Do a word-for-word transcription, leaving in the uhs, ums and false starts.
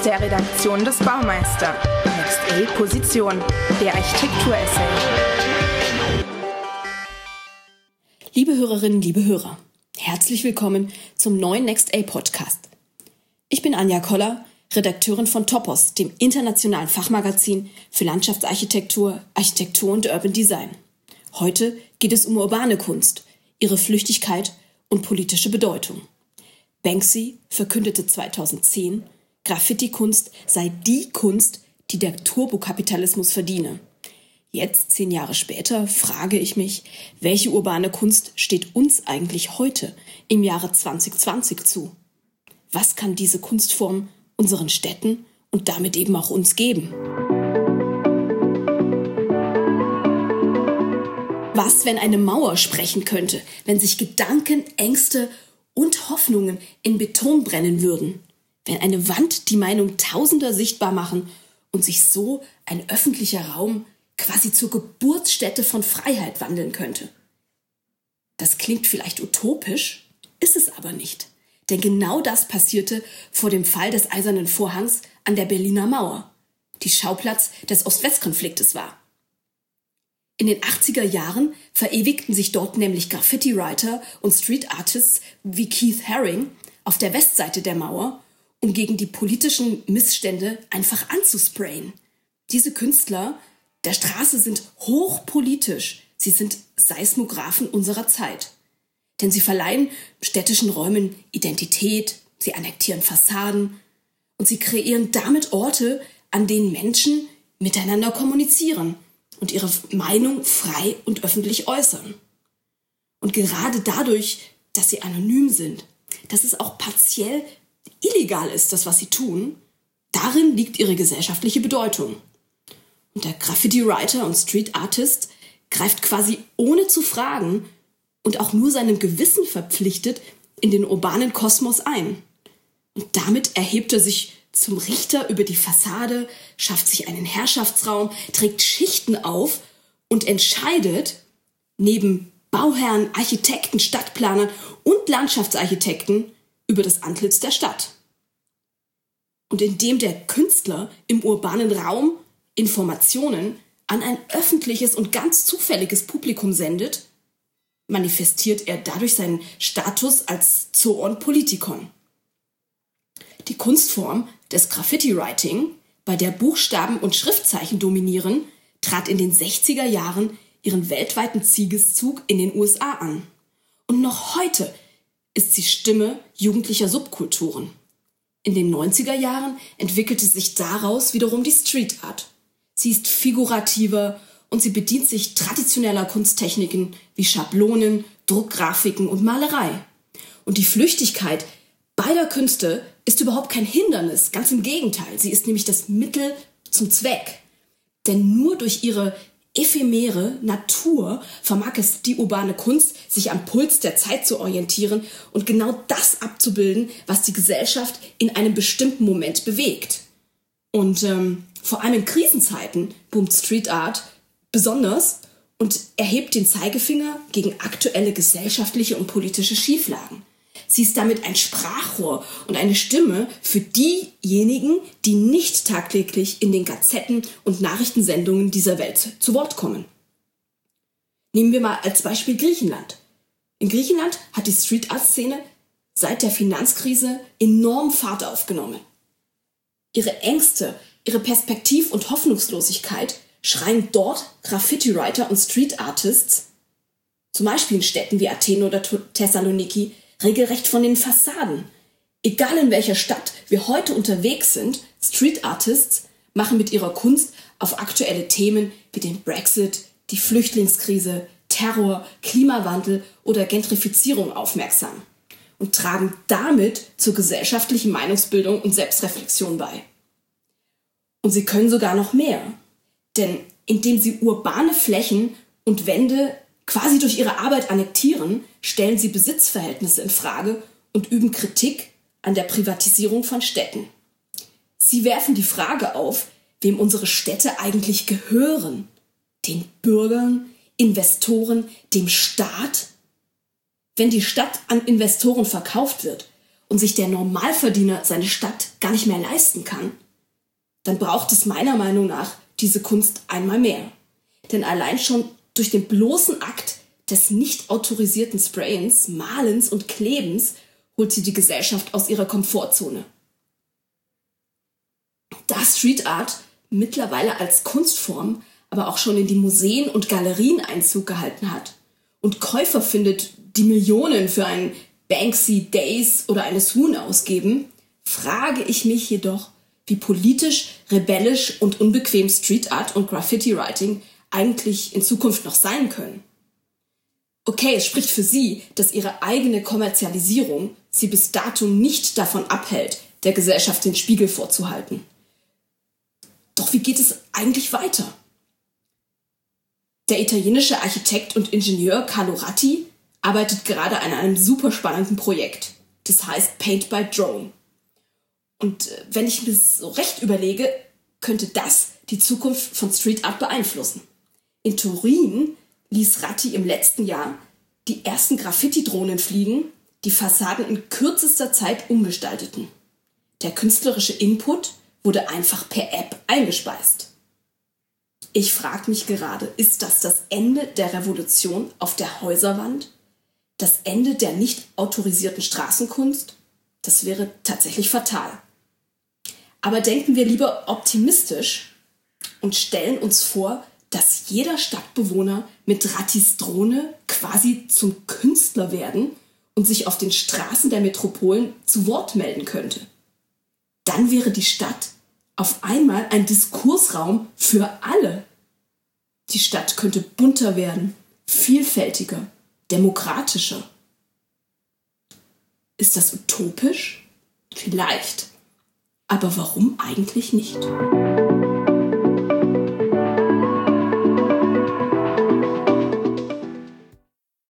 der Redaktion des Baumeister. Next A Position, der Architekturessay. Liebe Hörerinnen, liebe Hörer, herzlich willkommen zum neuen Next A Podcast. Ich bin Anja Koller, Redakteurin von Topos, dem internationalen Fachmagazin für Landschaftsarchitektur, Architektur und Urban Design. Heute geht es um urbane Kunst, ihre Flüchtigkeit und politische Bedeutung. Banksy verkündete zweitausendzehn, Graffiti-Kunst sei die Kunst, die der Turbokapitalismus verdiene. Jetzt, zehn Jahre später, frage ich mich, welche urbane Kunst steht uns eigentlich heute, im Jahre zwanzig zwanzig zu? Was kann diese Kunstform unseren Städten und damit eben auch uns geben? Was, wenn eine Mauer sprechen könnte, wenn sich Gedanken, Ängste und Hoffnungen in Beton brennen würden? Wenn eine Wand die Meinung Tausender sichtbar machen und sich so ein öffentlicher Raum quasi zur Geburtsstätte von Freiheit wandeln könnte? Das klingt vielleicht utopisch, ist es aber nicht. Denn genau das passierte vor dem Fall des Eisernen Vorhangs an der Berliner Mauer, die Schauplatz des Ost-West-Konfliktes war. In den achtziger Jahren verewigten sich dort nämlich Graffiti-Writer und Street-Artists wie Keith Haring auf der Westseite der Mauer, um gegen die politischen Missstände einfach anzusprayen. Diese Künstler der Straße sind hochpolitisch. Sie sind Seismographen unserer Zeit. Denn sie verleihen städtischen Räumen Identität, sie annektieren Fassaden und sie kreieren damit Orte, an denen Menschen miteinander kommunizieren und ihre Meinung frei und öffentlich äußern. Und gerade dadurch, dass sie anonym sind, dass es auch partiell illegal ist, das, was sie tun, darin liegt ihre gesellschaftliche Bedeutung. Und der Graffiti-Writer und Street-Artist greift quasi ohne zu fragen und auch nur seinem Gewissen verpflichtet in den urbanen Kosmos ein. Und damit erhebt er sich zum Richter über die Fassade, schafft sich einen Herrschaftsraum, trägt Schichten auf und entscheidet neben Bauherren, Architekten, Stadtplanern und Landschaftsarchitekten über das Antlitz der Stadt. Und indem der Künstler im urbanen Raum Informationen an ein öffentliches und ganz zufälliges Publikum sendet, manifestiert er dadurch seinen Status als Zoon Politikon. Die Kunstform des Graffiti-Writing, bei der Buchstaben und Schriftzeichen dominieren, trat in den sechziger Jahren ihren weltweiten Siegeszug in den U S A an. Und noch heute ist sie Stimme jugendlicher Subkulturen. In den neunziger Jahren entwickelte sich daraus wiederum die Street Art. Sie ist figurativer und sie bedient sich traditioneller Kunsttechniken wie Schablonen, Druckgrafiken und Malerei. Und die Flüchtigkeit beider Künste ist überhaupt kein Hindernis, ganz im Gegenteil. Sie ist nämlich das Mittel zum Zweck. Denn nur durch ihre ephemere Natur vermag es die urbane Kunst, sich am Puls der Zeit zu orientieren und genau das abzubilden, was die Gesellschaft in einem bestimmten Moment bewegt. Und ähm, vor allem in Krisenzeiten boomt Street Art besonders und erhebt den Zeigefinger gegen aktuelle gesellschaftliche und politische Schieflagen. Sie ist damit ein Sprachrohr und eine Stimme für diejenigen, die nicht tagtäglich in den Gazetten und Nachrichtensendungen dieser Welt zu Wort kommen. Nehmen wir mal als Beispiel Griechenland. In Griechenland hat die Street-Art-Szene seit der Finanzkrise enorm Fahrt aufgenommen. Ihre Ängste, ihre Perspektiv- und Hoffnungslosigkeit schreien dort Graffiti-Writer und Street-Artists, zum Beispiel in Städten wie Athen oder Thessaloniki, regelrecht von den Fassaden. Egal in welcher Stadt wir heute unterwegs sind, Street Artists machen mit ihrer Kunst auf aktuelle Themen wie den Brexit, die Flüchtlingskrise, Terror, Klimawandel oder Gentrifizierung aufmerksam und tragen damit zur gesellschaftlichen Meinungsbildung und Selbstreflexion bei. Und sie können sogar noch mehr, denn indem sie urbane Flächen und Wände quasi durch ihre Arbeit annektieren, stellen sie Besitzverhältnisse in Frage und üben Kritik an der Privatisierung von Städten. Sie werfen die Frage auf, wem unsere Städte eigentlich gehören. Den Bürgern, Investoren, dem Staat? Wenn die Stadt an Investoren verkauft wird und sich der Normalverdiener seine Stadt gar nicht mehr leisten kann, dann braucht es meiner Meinung nach diese Kunst einmal mehr. Denn allein schon durch den bloßen Akt des nicht autorisierten Sprayens, Malens und Klebens holt sie die Gesellschaft aus ihrer Komfortzone. Da Street Art mittlerweile als Kunstform aber auch schon in die Museen und Galerien Einzug gehalten hat und Käufer findet, die Millionen für einen Banksy Days oder eine Swoon ausgeben, frage ich mich jedoch, wie politisch, rebellisch und unbequem Street Art und Graffiti Writing eigentlich in Zukunft noch sein können. Okay, es spricht für sie, dass ihre eigene Kommerzialisierung sie bis dato nicht davon abhält, der Gesellschaft den Spiegel vorzuhalten. Doch wie geht es eigentlich weiter? Der italienische Architekt und Ingenieur Carlo Ratti arbeitet gerade an einem super spannenden Projekt. Das heißt Paint by Drone. Und wenn ich mir das so recht überlege, könnte das die Zukunft von Street Art beeinflussen. In Turin ließ Ratti im letzten Jahr die ersten Graffiti-Drohnen fliegen, die Fassaden in kürzester Zeit umgestalteten. Der künstlerische Input wurde einfach per App eingespeist. Ich frage mich gerade, ist das das Ende der Revolution auf der Häuserwand? Das Ende der nicht autorisierten Straßenkunst? Das wäre tatsächlich fatal. Aber denken wir lieber optimistisch und stellen uns vor, dass jeder Stadtbewohner mit Rattis Drohne quasi zum Künstler werden und sich auf den Straßen der Metropolen zu Wort melden könnte. Dann wäre die Stadt auf einmal ein Diskursraum für alle. Die Stadt könnte bunter werden, vielfältiger, demokratischer. Ist das utopisch? Vielleicht. Aber warum eigentlich nicht?